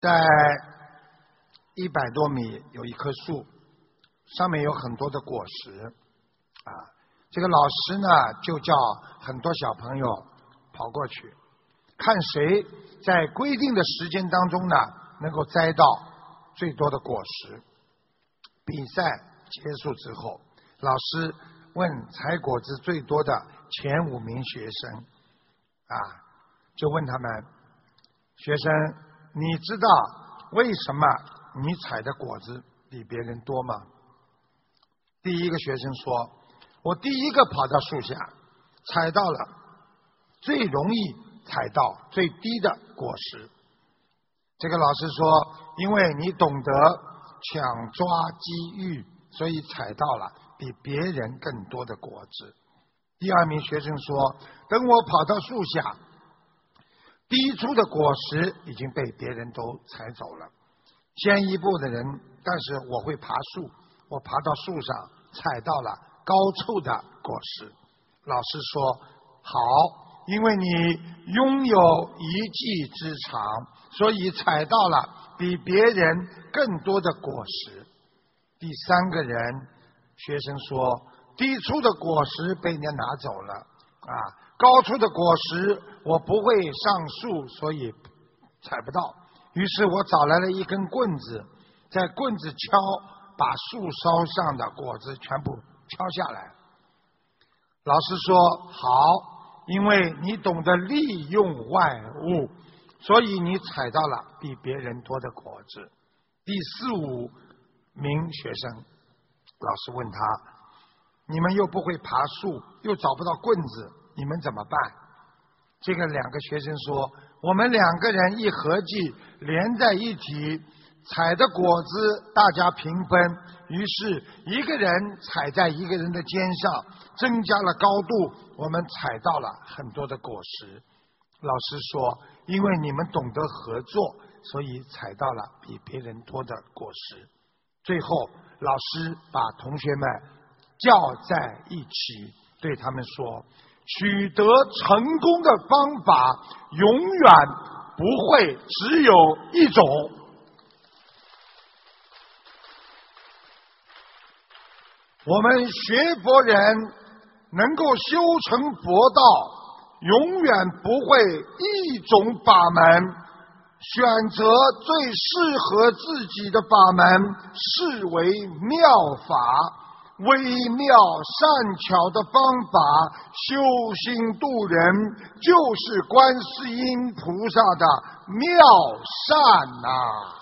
在100多米有一棵树，上面有很多的果实啊。这个老师呢，就叫很多小朋友跑过去，看谁在规定的时间当中呢，能够摘到最多的果实。比赛结束之后，老师问采果子最多的前5名学生啊，就问他们：学生，你知道为什么你采的果子比别人多吗？第一个学生说：我第一个跑到树下，采到了最容易采到最低的果实。这个老师说：因为你懂得抢抓机遇，所以采到了比别人更多的果子。第2名学生说：等我跑到树下，低处的果实已经被别人都采走了。先一步的人，但是我会爬树，我爬到树上采到了高处的果实。老师说：好，因为你拥有一技之长，所以采到了比别人更多的果实。第3个人学生说：低处的果实被人家拿走了啊，高处的果实我不会上树，所以采不到。于是我找来了一根棍子，在棍子敲，把树梢上的果子全部敲下来。老师说：好，因为你懂得利用万物，所以你采到了比别人多的果子。第4、5名学生，老师问他：你们又不会爬树，又找不到棍子，你们怎么办？这个2个学生说：我们2个人一合计，连在一起，采的果子大家平分，于是一个人踩在一个人的肩上，增加了高度，我们采到了很多的果实。老师说：因为你们懂得合作，所以采到了比别人多的果实。最后老师把同学们叫在一起，对他们说：取得成功的方法永远不会只有一种。我们学佛人能够修成佛道，永远不会一种法门，选择最适合自己的法门视为妙法。微妙善巧的方法修心度人，就是观世音菩萨的妙善啊。